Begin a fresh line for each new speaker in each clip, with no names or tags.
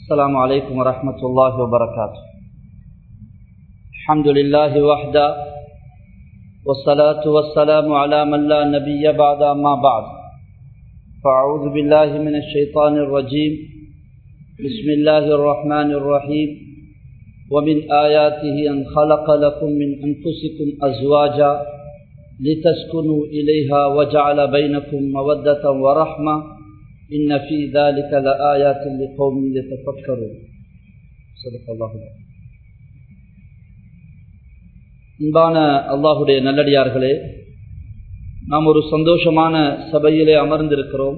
السلام عليكم ورحمة الله وبركاته. الحمد لله وحده والصلاة والسلام على من لا نبي بعد أما بعد فأعوذ بالله من الشيطان الرجيم. بسم الله الرحمن الرحيم. ومن آياته أن خلق لكم من أنفسكم أزواجا لتسكنوا إليها وجعل بينكم مودة ورحمة إن في ذلك لآيات لقوم يتفكرون. صدق الله العظيم. அன்பான அல்லாஹுடைய நல்லடியார்களே, நாம் ஒரு சந்தோஷமான சபையிலே அமர்ந்திருக்கிறோம்.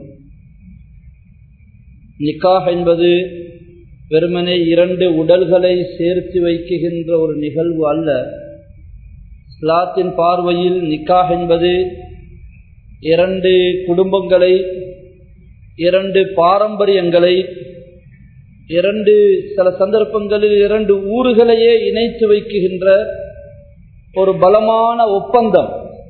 நிக்காஹ் என்பது வெறுமனே இரண்டு உடல்களை சேர்த்து வைக்குகின்ற ஒரு நிகழ்வு அல்ல. இஸ்லாத்தின் பார்வையில் நிக்காஹ் என்பது இரண்டு குடும்பங்களை, இரண்டு பாரம்பரியங்களை, இரண்டு சில சந்தர்ப்பங்களில் இரண்டு ஊர்களையே இணைத்து வைக்குகின்ற ஒரு பலமான ஒப்பந்தம்.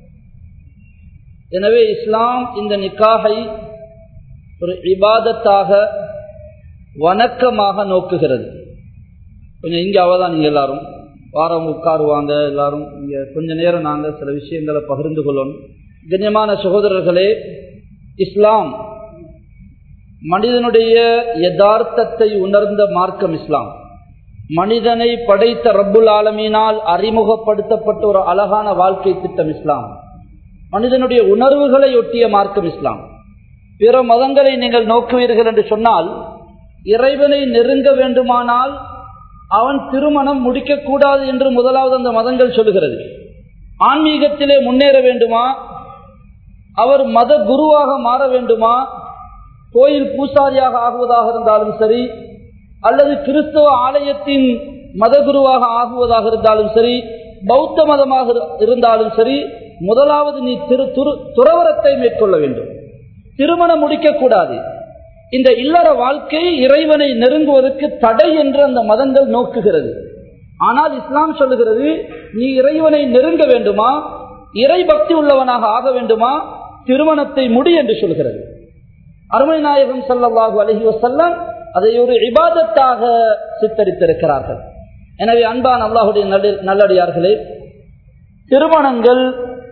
எனவே இஸ்லாம் இந்த நிக்காஹை ஒரு இபாதத்தாக, வணக்கமாக நோக்குகிறது. கொஞ்சம் இங்கே அவதான் நீங்கள் எல்லாரும் வாரம் உட்காருவாங்க, எல்லாரும் இங்கே கொஞ்ச நேரம் நாங்கள் சில விஷயங்களை பகிர்ந்து கொள்ளணும். கண்ணியமான சகோதரர்களே, இஸ்லாம் மனிதனுடைய யதார்த்தத்தை உணர்ந்த மார்க்கம் இஸ்லாம். மனிதனை படைத்த ரப்புல் ஆலமீனால் அறிமுகப்படுத்தப்பட்ட ஒரு அழகான வாழ்க்கை திட்டம் இஸ்லாம். மனிதனுடைய உணர்வுகளை ஒட்டிய மார்க்கம் இஸ்லாம். பிற மதங்களை நீங்கள் நோக்குவீர்கள் என்று சொன்னால், இறைவனை நெருங்க வேண்டுமானால் அவன் திருமணம் முடிக்கக்கூடாது என்று முதலாவது அந்த மதங்கள் சொல்லுகிறது. ஆன்மீகத்திலே முன்னேற வேண்டுமா, அவர் மத குருவாக மாற வேண்டுமா, கோயில் பூசாரியாக ஆகுவதாக இருந்தாலும் சரி, அல்லது கிறிஸ்தவ ஆலயத்தின் மதகுருவாக ஆகுவதாக இருந்தாலும் சரி, பௌத்த மதமாக இருந்தாலும் சரி, முதலாவது நீ துறவரத்தை மேற்கொள்ள வேண்டும், திருமணம் முடிக்கக்கூடாது. இந்த இல்லற வாழ்க்கை இறைவனை நெருங்குவதற்கு தடை என்று அந்த மதங்கள் நோக்குகிறது. ஆனால் இஸ்லாம் சொல்லுகிறது, நீ இறைவனை நெருங்க வேண்டுமா, இறை பக்தி உள்ளவனாக ஆக வேண்டுமா, திருமணத்தை முடி என்று சொல்கிறது. அருமை நாயகம் ஸல்லல்லாஹு அலைஹி வஸல்லம் அதை ஒரு இபாதத்தாக சித்தரித்திருக்கிறார்கள். எனவே அன்பான அல்லாஹுடைய நல்லடியார்களே, திருமணங்கள்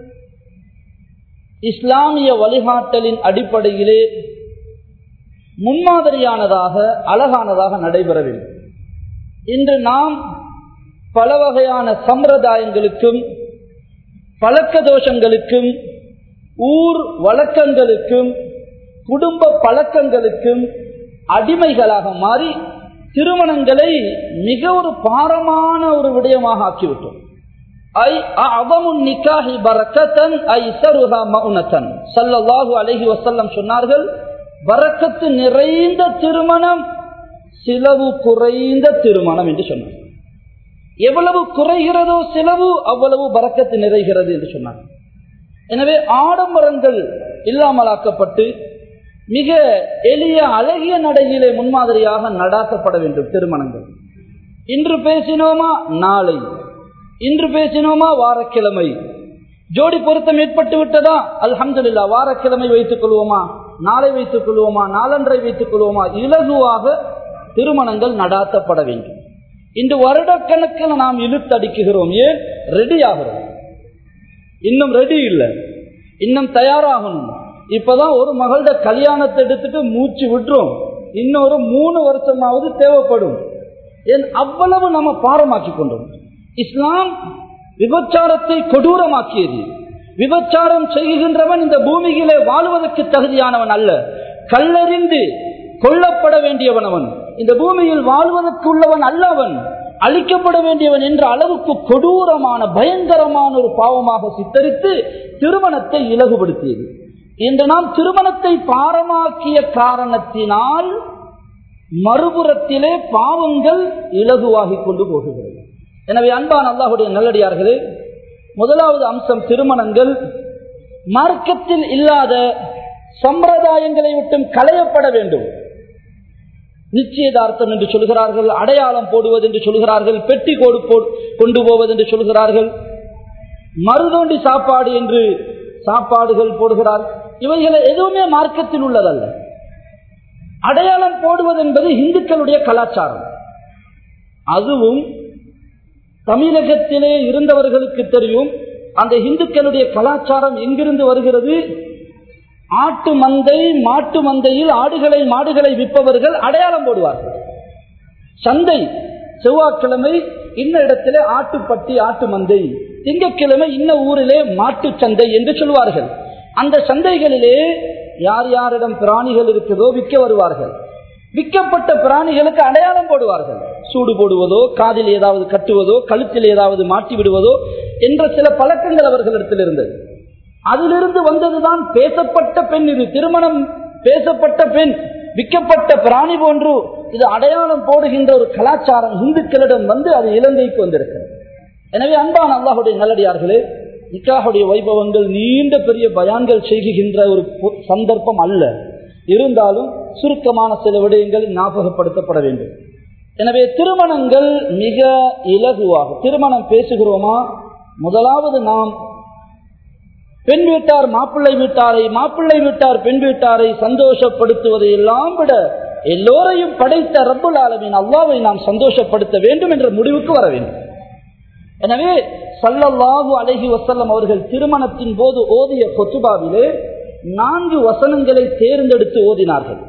இஸ்லாமிய வழிகாட்டலின் அடிப்படையிலே முன்மாதிரியானதாக, அழகானதாக நடைபெற வேண்டும். இன்று நாம் பல வகையான சம்பிரதாயங்களுக்கும், பழக்க தோஷங்களுக்கும், ஊர் வழக்கங்களுக்கும், குடும்ப பழக்கங்களுக்கும் அடிமைகளாக மாறி திருமணங்களை மிக ஒரு பாரமான ஒரு விடயமாக ஆக்கிவிட்டோம். ஸல்லல்லாஹு அலைஹி வஸல்லம் சொன்னார்கள், பரக்கத்து நிறைந்த திருமணம் செலவு குறைந்த திருமணம் என்று சொன்னார். எவ்வளவு குறைகிறதோ செலவு, அவ்வளவு பரக்கத்து நிறைகிறது என்று சொன்னார். எனவே ஆடம்பரங்கள் இல்லாமலாக்கப்பட்டு மிக எளிய அழகிய நடையிலே முன்மாதிரியாக நடாத்தப்பட வேண்டும் திருமணங்கள். இன்று பேசினோமா நாளை, இன்று பேசினோமா வாரக்கிழமை, ஜோடி பொருத்தம் ஏற்பட்டு விட்டதா அல்ஹம்துலில்லாஹ், வாரக்கிழமை வைத்துக் கொள்வோமா, நாளை வைத்துக் கொள்வோமா, நாளன்றை வைத்துக் கொள்வோமா, இலகுவாக திருமணங்கள் நடாத்தப்பட வேண்டும். இன்று வருடக்கணக்கில் நாம் இழுத்தடிக்குகிறோம். ஏன்? ரெடி ஆகிறோம், இன்னும் ரெடி இல்லை, இன்னும் தயாராகணும். இப்பதான் ஒரு மகளோட கல்யாணத்தை எடுத்துட்டு மூச்சு விட்டுறோம், இன்னொரு 3 வருஷமாவது தேவைப்படும். ஏன் அவ்வளவு நம்ம பாரமாக்கி கொண்டோம். இஸ்லாம் விபச்சாரத்தை கொடூரமாக்கியது. விபச்சாரம் செய்கின்றவன் இந்த பூமியிலே வாழ்வதற்கு தகுதியானவன் அல்ல, கல்லறிந்து கொல்லப்பட வேண்டியவன் அவன், இந்த பூமியில் வாழ்வதற்கு உள்ளவன் அல்ல, அவன் அழிக்கப்பட வேண்டியவன் என்ற அளவுக்கு கொடூரமான பயங்கரமான ஒரு பாவமாக சித்தரித்து திருமணத்தை இலகுபடுத்தியது. இன்று நாம் திருமணத்தை பாரமாக்கிய காரணத்தினால் மறுபுறத்திலே பாவங்கள் இலகுவாகி கொண்டு போகிறது. எனவே அன்பான அல்லாஹுடைய நல்லடியார்களே, முதலாவது அம்சம், திருமணங்கள் மார்க்கத்தில் இல்லாத சம்பிரதாயங்களை விட்டும் களையப்பட வேண்டும். நிச்சயதார்த்தம் என்று சொல்கிறார்கள், அடையாளம் போடுவது என்று சொல்கிறார்கள், பெட்டி கொண்டு போவது என்று சொல்கிறார்கள், மருதோண்டி சாப்பாடு என்று சாப்பாடுகள் போடுகிறார். இவைகளை எதுவுமே மார்க்கத்தில் உள்ளதல்ல. அடையாளம் போடுவது என்பது இந்துக்களுடைய கலாச்சாரம். அதுவும் தமிழகத்திலே இருந்தவர்களுக்கு தெரியும் அந்த இந்துக்களுடைய கலாச்சாரம் எங்கிருந்து வருகிறது. ஆட்டு மந்தை மாட்டு மந்தையில் ஆடுகளை மாடுகளை விற்பவர்கள் அடையாளம் போடுவார்கள். சந்தை செவ்வாய்க்கிழமை இன்ன இடத்திலே ஆட்டுப்பட்டி ஆட்டு மந்தை, திங்கட்கிழமை இன்ன ஊரிலே மாட்டு சந்தை என்று சொல்வார்கள். அந்த சந்தைகளிலே யார் யாரிடம் பிராணிகள் இருக்கிறதோ விற்க வருவார்கள். விற்கப்பட்ட பிராணிகளுக்கு அடையாளம் போடுவார்கள். சூடு போடுவதோ, காதில் ஏதாவது கட்டுவதோ, கழுத்தில் ஏதாவது மாட்டி விடுவதோ என்ற சில பழக்கங்கள் அவர்களிடத்தில் இருந்தது. அதிலிருந்து வந்ததுதான் பேசப்பட்ட பெண். இது திருமணம் பேசப்பட்ட பெண், விற்கப்பட்ட பிராணி போன்று இது அடையாளம் போடுகின்ற ஒரு கலாச்சாரம் இந்துக்களிடம் வந்து அது இலங்கைக்கு வந்திருக்கிறது. எனவே அன்பான அல்லாஹுடைய நல்லடியார்களே, நிக்காஹுடைய வைபவங்கள் நீண்ட பெரிய பயான்கள் செய்கின்ற ஒரு சந்தர்ப்பம் அல்ல. இருந்தாலும் சுருக்கமான சில விடயங்கள் ஞாபகப்படுத்தப்பட வேண்டும். எனவே திருமணங்கள் மிக இலகுவாக திருமணம் பேசுகிறோமா, முதலாவது நாம் பெண் வீட்டார் மாப்பிள்ளை வீட்டாரை, மாப்பிள்ளை வீட்டார் பெண் வீட்டாரை சந்தோஷப்படுத்துவதை எல்லாம் விட எல்லோரையும் படைத்த ரப்புல் ஆலமீன் அல்லாஹ்வை நாம் சந்தோஷப்படுத்த வேண்டும் என்ற முடிவுக்கு வர வேண்டும். எனவே ஸல்லல்லாஹு அலைஹி வஸல்லம் அவர்கள் திருமணத்தின் போது ஓதிய குத்பாவிலே 4 வசனங்களை தேர்ந்தெடுத்து ஓதினார்கள்.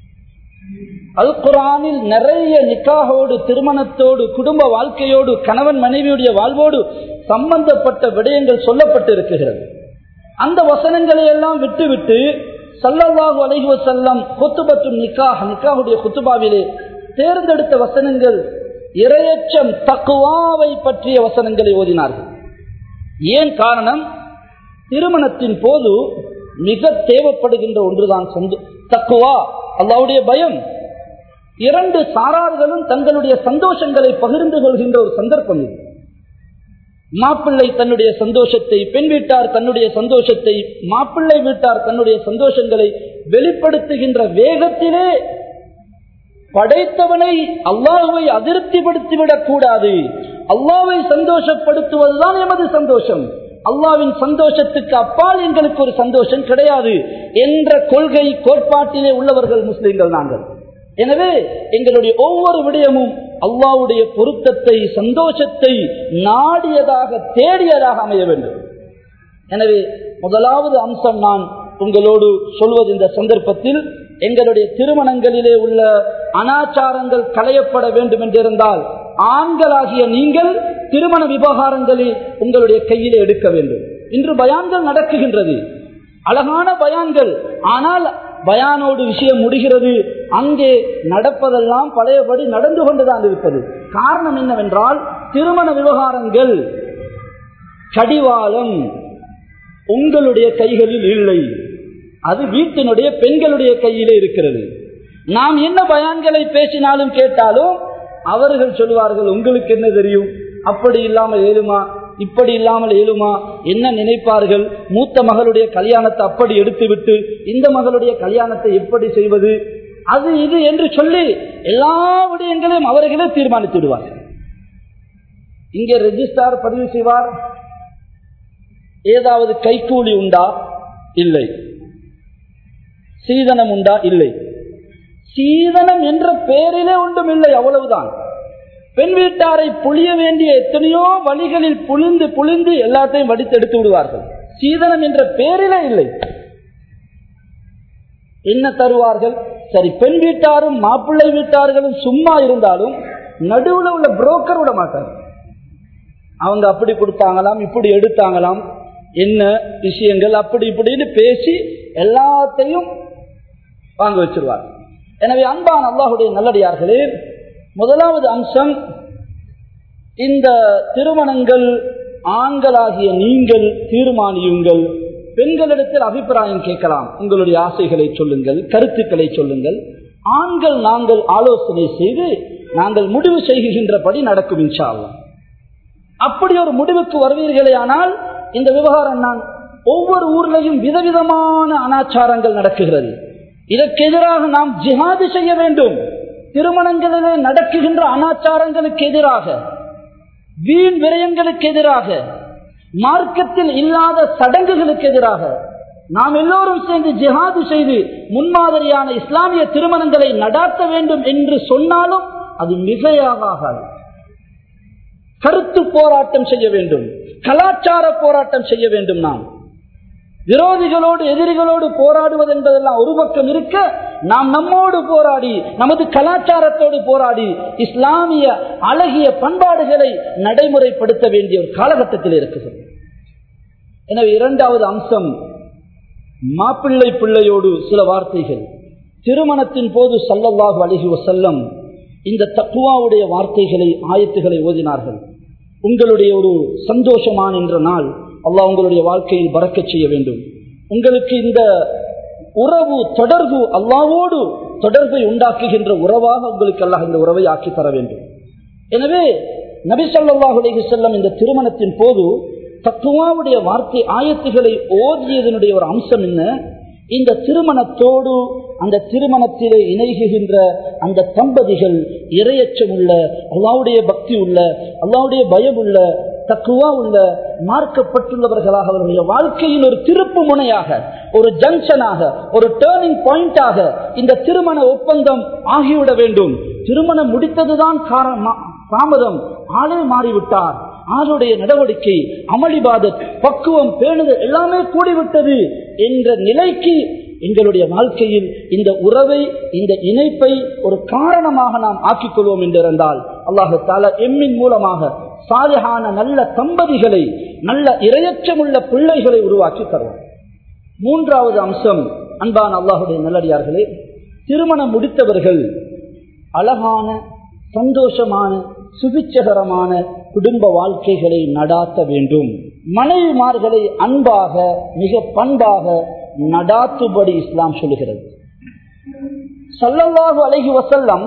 அல் குர்ஆனில் நிறைய நிக்காஹோடு, திருமணத்தோடு, குடும்ப வாழ்க்கையோடு, கணவன் மனைவியுடைய வாழ்வோடு சம்பந்தப்பட்ட விடயங்கள் சொல்லப்பட்டு இருக்கிறது. அந்த வசனங்களை எல்லாம் விட்டுவிட்டு ஸல்லல்லாஹு அலைஹி வஸல்லம் குத்பத்துன் நிக்காஹ், நிக்காஹுடைய குத்பாவிலே தேர்ந்தெடுத்த வசனங்கள் இறையச்சம், தக்வாவை பற்றிய வசனங்களை ஓதினார்கள். ஏன் காரணம்? திருமணத்தின் போது மிக தேவைப்படுகின்ற ஒன்றுதான் தக்வா, அல்லாஹ்வுடைய பயம். 2 சாரார்களும் தங்களுடைய சந்தோஷங்களை பகிர்ந்து கொள்கின்ற ஒரு சந்தர்ப்பம் இது. மாப்பிள்ளை தன்னுடைய சந்தோஷத்தை, பெண் வீட்டார் தன்னுடைய சந்தோஷத்தை, மாப்பிள்ளை வீட்டார் தன்னுடைய சந்தோஷங்களை வெளிப்படுத்துகின்ற வேகத்திலே படைத்தவனை அல்லாஹ்வை அதிருப்திப்படுத்திவிடக் கூடாது. அல்லாஹ்வை சந்தோஷப்படுத்துவதுதான் எமது சந்தோஷம். அல்லாஹ்வின் சந்தோஷத்துக்கு அப்பால் எங்களுக்கு ஒரு சந்தோஷம் கிடையாது என்ற கொள்கை கோட்பாட்டிலே உள்ளவர்கள் முஸ்லிம்கள் நாங்கள். எனவே எங்களுடைய ஒவ்வொரு விடயமும் அல்லாஹ்வுடைய பொருத்தத்தை, சந்தோஷத்தை நாடியதாக, தேடியதாக அமைய வேண்டும். எனவே முதலாவது அம்சம் நான் உங்களோடு சொல்வது, இந்த சந்தர்ப்பத்தில் எங்களுடைய திருமணங்களிலே உள்ள அனாச்சாரங்கள் களையப்பட வேண்டும் என்றிருந்தால் ஆண்களாகிய நீங்கள் திருமண விவகாரங்களில் உங்களுடைய கையிலே எடுக்க வேண்டும். இன்று பயான்கள் நடக்குகின்றது, அழகான பயான்கள். ஆனால் பயானோடு விஷயம் முடிகிறது, அங்கே நடப்பதெல்லாம் பழையபடி நடந்து கொண்டுதான் இருப்பது. காரணம் என்னவென்றால், திருமண விவகாரங்கள் கடிவாளம் உங்களுடைய கைகளில் இல்லை, அது வீட்டினுடைய பெண்களுடைய கையிலே இருக்கிறது. நாம் என்ன பயான்களை பேசினாலும் கேட்டாலும் அவர்கள் சொல்வார்கள், உங்களுக்கு என்ன தெரியும், அப்படி இல்லாமல் ஏழுமா, இப்படி இல்லாமல் ஏழுமா, என்ன நினைப்பார்கள், மூத்த மகளுடைய கல்யாணத்தை அப்படி எடுத்துவிட்டு இந்த மகளுடைய கல்யாணத்தை எப்படி செய்வது, அது இது என்று சொல்லி எல்லா விடயங்களையும் அவர்களே தீர்மானித்துவிடுவார்கள். இங்கே ரெஜிஸ்டார் பதிவு செய்வார், ஏதாவது கைக்கூலி உண்டா, இல்லை. சீதனம் உண்டா, இல்லை. சீதனம் என்ற பெயரிலே ஒன்றும் இல்லை, அவ்வளவுதான். பெண் வீட்டாரை புளிய வேண்டிய எத்தனையோ வழிகளில் புளிந்து புளிந்து எல்லாத்தையும் வடித்தெடுத்து விடுவார்கள். சீதனம் என்ற பெயரிலே இல்லை. என்ன தருவார்கள்? சரி, பெண் வீட்டாரும் மாப்பிள்ளை வீட்டார்களும் சும்மா இருந்தாலும் நடுவில் உள்ள புரோக்கர் விட மாட்டார். அவங்க அப்படி கொடுத்தாங்களாம், இப்படி எடுத்தாங்களாம், என்ன விஷயங்கள் அப்படி இப்படின்னு பேசி எல்லாத்தையும் வாங்க வச்சிருவார். எனவே அன்பான அல்லாஹ்வுடைய நல்லடியார்களே, முதலாவது அம்சம், இந்த திருமணங்கள் ஆண்களாகிய நீங்கள் தீர்மானியுங்கள். பெண்களிடத்தில் அபிப்பிராயம் கேட்கலாம், உங்களுடைய ஆசைகளை சொல்லுங்கள், கருத்துக்களை சொல்லுங்கள். ஆண்கள் நாங்கள் ஆலோசனை செய்து நாங்கள் முடிவு செய்கின்றபடி நடக்கும் இன்ஷா அல்லாஹ். அப்படி ஒரு முடிவுக்கு வருவீர்களே ஆனால் இந்த விவகாரம், நான் ஒவ்வொரு ஊர்லையும் விதவிதமான அனாச்சாரங்கள் நடக்குகிறது. இதற்கு எதிராக நாம் ஜிஹாது செய்ய வேண்டும். திருமணங்களிலே நடக்குகின்ற அனாச்சாரங்களுக்கு எதிராக, வீண் விரயங்களுக்கு எதிராக, மார்க்கத்தில் இல்லாத சடங்குகளுக்கு எதிராக நாம் எல்லோரும் சேர்ந்து ஜிஹாது செய்து முன்மாதிரியான இஸ்லாமிய திருமணங்களை நடாத்த வேண்டும் என்று சொன்னாலும் அது மிகையாக ஆகாது. கருத்து போராட்டம் செய்ய வேண்டும், கலாச்சார போராட்டம் செய்ய வேண்டும். நாம் விரோதிகளோடு எதிரிகளோடு போராடுவது என்பதெல்லாம் ஒரு பக்கம் இருக்க, நாம் நம்மோடு போராடி நமது கலாச்சாரத்தோடு போராடி இஸ்லாமிய அழகிய பண்பாடுகளை நடைமுறைப்படுத்த வேண்டிய ஒரு காலகட்டத்தில் இருக்குது. எனவே இரண்டாவது அம்சம், மாப்பிள்ளை பிள்ளையோடு சில வார்த்தைகள். திருமணத்தின் போது ஸல்லல்லாஹு அலைஹி வஸல்லம் இந்த தக்வாவுடைய வார்த்தைகளை ஆயத்துகளை ஓதினார்கள். உங்களுடைய ஒரு சந்தோஷமான என்ற நாள் அல்லாஹ் உங்களுடைய வாழ்க்கையில் பரக்கத் செய்ய வேண்டும். உங்களுக்கு இந்த உறவு தொடர்பு அல்லாஹ்வோடு தொடர்பை உண்டாக்குகின்ற உறவாக உங்களுக்கு அல்லாஹ் இந்த உறவை ஆக்கி தர வேண்டும். எனவே நபி ஸல்லல்லாஹு அலைஹி வஸல்லம் இந்த திருமணத்தின் போது தக்வாவுடைய வார்த்தை ஆயத்துகளை ஓதியதனுடைய ஒரு அம்சம் என்ன? இந்த திருமணத்தோடு அந்த திருமணத்திலே இணைகின்ற அந்த தம்பதிகள் இறையச்சம் உள்ள, அல்லாஹ்வுடைய பக்தி உள்ள, அல்லாஹ்வுடைய பயம் உள்ள, தக்குவா உள்ள, மார்க்கப்பட்டுள்ளவர்களாக அவர்களுடைய வாழ்க்கையில் ஒரு திருப்பு முனையாக, ஒரு ஜங்ஷனாக, ஒரு டேர்னிங் பாயிண்டாக இந்த திருமண ஒப்பந்தம் ஆகிவிட வேண்டும். திருமணம் முடித்ததுதான் தாமதம், ஆளே மாறிவிட்டார், ஆளுடைய நடவடிக்கை, அமளிபாதத், பக்குவம், பேணுதல் எல்லாமே கூடிவிட்டது என்ற நிலைக்கு எங்களுடைய வாழ்க்கையில் இந்த உறவை, இந்த இணைப்பை ஒரு காரணமாக நாம் ஆக்கிக் கொள்வோம் என்றிருந்தால் அல்லாஹு தஆலா எம்மின் மூலமாக சாலிஹான நல்ல தம்பதிகளை, நல்ல இரையச்சமுள்ள பிள்ளைகளை உருவாக்கி தருவோம். மூன்றாவது அம்சம், அன்பான அல்லாஹுடைய நல்லடியார்களே, திருமணம் முடித்தவர்கள் அழகான, சந்தோஷமான, சுபிச்சகரமான குடும்ப வாழ்க்கைகளை நடாத்த வேண்டும். மனைவிமார்களை அன்பாக, மிக பண்பாக நடாத்துபடி இஸ்லாம் சொல்லுகிறது. ஸல்லல்லாஹு அலைஹி வஸல்லம்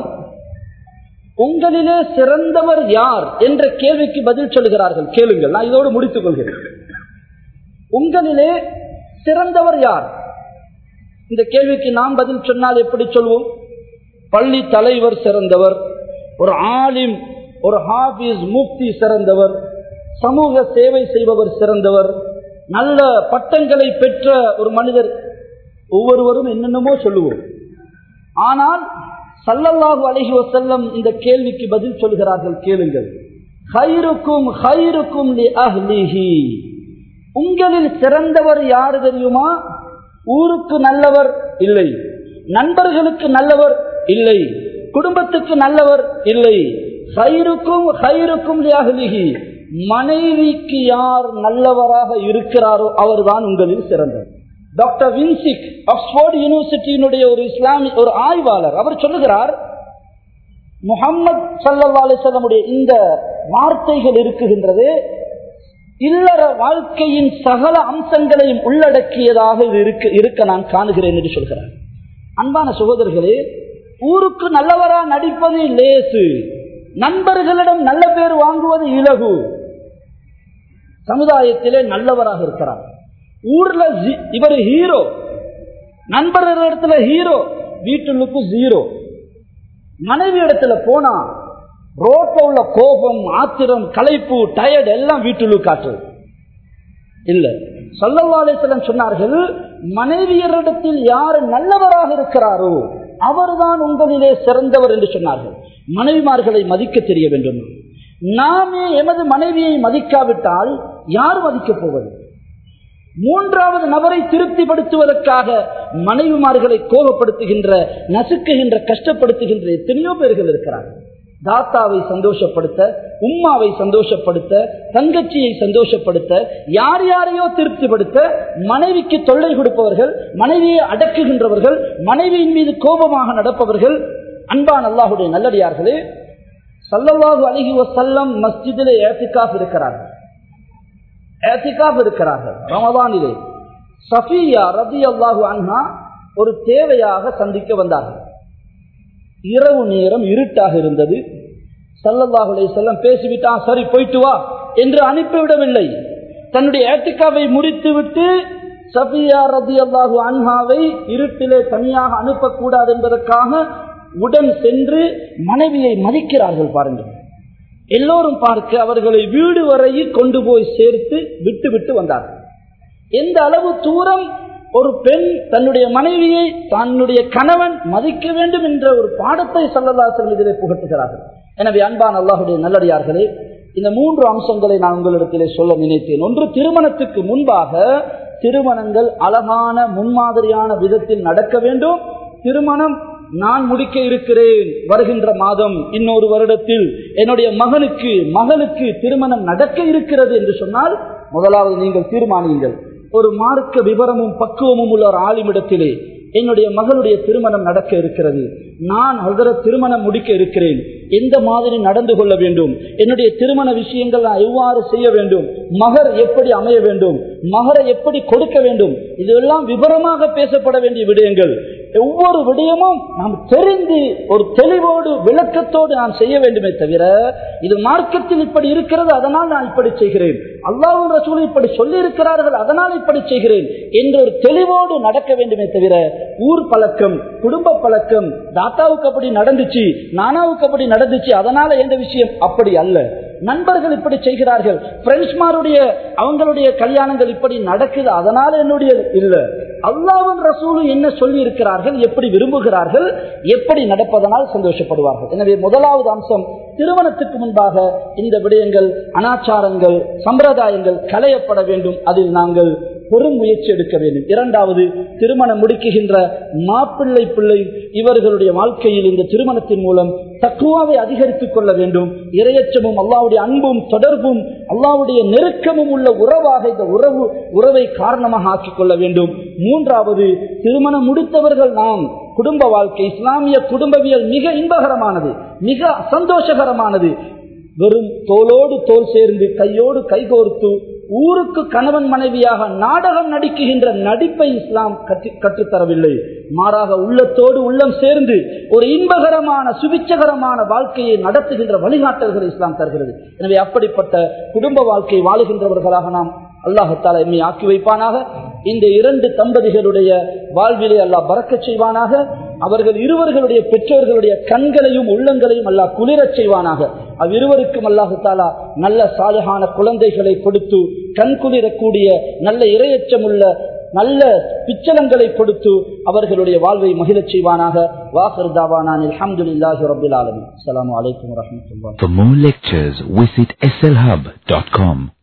உங்களிலே சிறந்தவர் யார் என்ற கேள்விக்கு பதில் சொல்லுகிறார்கள். கேளுங்கள், நான் இதோடு முடித்துக் கொள்கிறேன். உங்களிலே சிறந்தவர் யார்? இந்த கேள்விக்கு நாம் பதில் சொன்னால் எப்படி சொல்வோம்? பள்ளி தலைவர் சிறந்தவர், ஒரு ஆலிம், ஒரு ஹாஃபிஸ், முஃப்தி சிறந்தவர், சமூக சேவை செய்பவர் சிறந்தவர், நல்ல பட்டங்களை பெற்ற ஒரு மனிதர், ஒவ்வொருவரும் என்னென்னமோ சொல்லுவோம். ஆனால் ஸல்லல்லாஹு அலைஹி வஸல்லம் இந்த கேள்விக்கு பதில் சொல்கிறார்கள். கேளுங்கள். கைருக்கும் கைருக்கும் லி அஹ்லிஹி. உங்களில் சிறந்தவர் யார் தெரியுமா? ஊருக்கு நல்லவர் இல்லை, நண்பர்களுக்கு நல்லவர் இல்லை, குடும்பத்துக்கு நல்லவர் இல்லை. கைருக்கும் கைருக்கும் லி அஹ்லிஹி. மனைவிக்கு யார் நல்லவராக இருக்கிறாரோ அவர்தான் உங்களில் சிறந்தவர். டாக்டர் வின்சிக், ஆக்ஸ்போர்ட் யூனிவர்சிட்டியினுடைய ஒரு இஸ்லாமிய ஒரு ஆய்வாளர், அவர் சொல்லுகிறார், முஹம்மது ஸல்லல்லாஹு அலைஹி வஸல்லம் இந்த வார்த்தைகள் இருக்குகின்றது இல்லற வாழ்க்கையின் சகல அம்சங்களையும் உள்ளடக்கியதாக இருக்க நான் காணுகிறேன் என்று சொல்கிறார். அன்பான சகோதரர்களே, ஊருக்கு நல்லவரா நடிப்பது லேசு, நண்பர்களிடம் நல்ல பேர் வாங்குவது இலகு. சமுதாயத்திலே நல்லவராக இருக்கிறார், ஊர்ல இவர் ஹீரோ, நண்பர்களிடத்துல ஹீரோ, வீட்டுக்கு ஜீரோ. மனைவி இடத்துல போனா ரோட்ல உள்ள கோபம், ஆத்திரம், களைப்பு, டயர்ட் எல்லாம் வீட்டுக்கு காட்டுறது இல்ல. ஸல்லல்லாஹு அலைஹி வஸல்லம் சொன்னார்கள், மனைவியரிடத்தில் யார் நல்லவராக இருக்கிறாரோ அவர்தான் உங்களிலே சிறந்தவர் என்று சொன்னார்கள். மனைவிமார்களை மதிக்க தெரிய வேண்டும். நாமே எமது மனைவியை மதிக்காவிட்டால் யார் மதிக்கப் போவது? மூன்றாவது நபரை திருப்திப்படுத்துவதற்காக மனைவிமார்களை கோபப்படுத்துகின்ற, நசுக்குகின்ற, கஷ்டப்படுத்துகின்ற எத்தனையோ பேர்கள் இருக்கிறார்கள். தாத்தாவை சந்தோஷப்படுத்த, உம்மாவை சந்தோஷப்படுத்த, தங்கச்சியை சந்தோஷப்படுத்த, யார் யாரையோ திருப்திப்படுத்த மனைவிக்கு தொல்லை கொடுப்பவர்கள், மனைவியை அடக்குகின்றவர்கள், மனைவியின் மீது கோபமாக நடப்பவர்கள். அன்பான அல்லாஹுடைய நல்லடியார்களே, ஸல்லல்லாஹு அலைஹி வஸல்லம் மஸ்ஜிதிலே இஅ்திகாஃப் இருக்கிறார்கள். இஅ்திகாஃப் இருக்கிறார்கள் ரமதானிலே. சஃபியா ரலியல்லாஹு அன்ஹா ஒரு தேவையாக சந்திக்க வந்தார்கள். இரவு நேரம், இருட்டாக இருந்தது. ஸல்லல்லாஹு அலைஹி வஸல்லம் பேசிவிட்டான், சரி போயிட்டு வா என்று அனுப்பிவிடவில்லை. தன்னுடைய இஅ்திகாஃபை முடித்துவிட்டு சஃபியா ரலியல்லாஹு அன்ஹாவை இருட்டிலே தனியாக அனுப்பக்கூடாது என்பதற்காக உடன் சென்று மனைவியை மதிக்கிறார்கள். பாருங்கள், எல்லோரும் பார்க்க அவர்களை வீடு வரையில் கொண்டு போய் சேர்த்து விட்டு விட்டு வந்தார்கள். எந்த அளவு தூரம்? ஒரு பெண் தன்னுடைய மனைவியை தன்னுடைய கணவன் மதிக்க வேண்டும் என்ற ஒரு பாடத்தை ஸல்லல்லாஹு அலைஹி வஸல்லம் இதிலே புகட்டுகிறார்கள். எனவே அன்பான அல்லாஹ்வுடைய நல்லடியார்களே, இந்த 3 அம்சங்களை நான் உங்களிடத்திலே சொல்ல நினைத்தேன். ஒன்று, திருமணத்துக்கு முன்பாக திருமணங்கள் அழகான முன்மாதிரியான விதத்தில் நடக்க வேண்டும். திருமணம் நான் முடிக்க இருக்கிறேன், வருகின்ற மாதம் இன்னொரு வருடத்தில் என்னுடைய மகளுக்கு திருமணம் நடக்க இருக்கிறது என்று சொன்னால், முதலாவது நீங்கள் தீர்மானியுங்கள். ஒரு மார்க்க விவரமும் பக்குவமும் உள்ள ஒரு ஆலிமிடத்திலே என்னுடைய மகளுடைய திருமணம் நடக்க இருக்கிறது, நான் ஹஜ்ரத் திருமணம் முடிக்க இருக்கிறேன், எந்த மாதிரி நடந்து கொள்ள வேண்டும், என்னுடைய திருமண விஷயங்கள் நான் எவ்வாறு செய்ய வேண்டும், மகர் எப்படி அமைய வேண்டும், மகரை எப்படி கொடுக்க வேண்டும், இதெல்லாம் விவரமாக பேசப்பட வேண்டிய விடயங்கள். ஒவ்வொரு விடயமும் நாம் தெரிந்து ஒரு தெளிவோடு விளக்கத்தோடு நாம் செய்ய வேண்டுமே தவிர, இது மார்க்கத்தில் இப்படி இருக்கிறது அதனால் நான் இப்படி செய்கிறேன், அல்லாஹ்வும் ரசூலும் இப்படி சொல்லி இருக்கிறார்கள் அதனால் இப்படி செய்கிறேன் என்ற ஒரு தெளிவோடு நடக்க வேண்டுமே தவிர, ஊர் பழக்கம், குடும்ப பழக்கம், தாத்தாவுக்கு அப்படி நடந்துச்சு, நானாவுக்கு அப்படி நடந்துச்சு அதனால எந்த விஷயம் அப்படி அல்ல. நண்பர்கள் இப்படி செய்கிறார்கள், பிரெண்ட்ஸ்மாருடைய அவங்களுடைய கல்யாணங்கள் இப்படி நடக்குது அதனால என்னுடைய இல்ல. அல்லாஹ்வும் ரசூலும் என்ன சொல்லி இருக்கிறார்கள், எப்படி விரும்புகிறார்கள், எப்படி நடப்பதனால் சந்தோஷப்படுவார்கள். எனவே முதலாவது அம்சம், திருமணத்துக்கு முன்பாக இந்த விடயங்கள், அனாச்சாரங்கள், சம்பிரதாயங்கள் களையப்பட வேண்டும். அதில் நாங்கள் பெரும் முயற்சி எடுக்க வேண்டும். இரண்டாவது, திருமணம் முடிக்குகின்ற மாப்பிள்ளை பிள்ளை இவர்களுடைய வாழ்க்கையில் இந்த திருமணத்தின் மூலம் தக்வாவை அதிகரித்துக் கொள்ள வேண்டும். இறையச்சமும் அல்லாஹ்வுடைய அன்பும் தொடர்பும் அல்லாஹ்வுடைய நெருக்கமும் உள்ள உறவாக இந்த உறவை காரணமாக ஆக்கிக் கொள்ள வேண்டும். மூன்றாவது, திருமணம் முடித்தவர்கள் நாம் குடும்ப வாழ்க்கை, இஸ்லாமிய குடும்பவியல் மிக இன்பகரமானது, மிக சந்தோஷகரமானது. வெறும் தோளோடு தோல் சேர்ந்து கையோடு கைகோர்த்து ஊருக்கு கணவன் மனைவியாக நாடகம் நடிக்குகின்ற நடிப்பை இஸ்லாம் கற்றுத்தரவில்லை. மாறாக உள்ளத்தோடு உள்ளம் சேர்ந்து ஒரு இன்பகரமான சுபிச்சகரமான வாழ்க்கையை நடத்துகின்ற வழிகாட்டல்களை இஸ்லாம் தருகிறது. எனவே அப்படிப்பட்ட குடும்ப வாழ்க்கை வாழுகின்றவர்களாக நாம் அல்லாஹ் தஆலா எம்மை ஆக்கி வைப்பானாக. இந்த 2 தம்பதிகளுடைய வாழ்விலே அல்லாஹ் பரக்கத் செய்வானாக. அவர்கள் இருவர்களுடைய பெற்றோர்களுடைய கண்களையும் உள்ளங்களையும் அல்லாஹ் குளிரச் செய்வானாக. அவ்விருவருக்கும் அல்லாஹ் தஆலா நல்ல சாலிஹான குழந்தைகளை கொடுத்து, கண் குளிரக்கூடிய நல்ல இறையச்சமுள்ள நல்ல பிச்சலங்களை கொடுத்து அவர்களுடைய வாழ்வை மகிழச் செய்வானாக. வாஹிர் தாவானா அல்ஹம்துலில்லாஹி ரப்பில் ஆலமீன். அஸ்ஸலாமு அலைக்கும் வரஹ்மத்துல்லாஹி.
For more lectures visit slhub.com.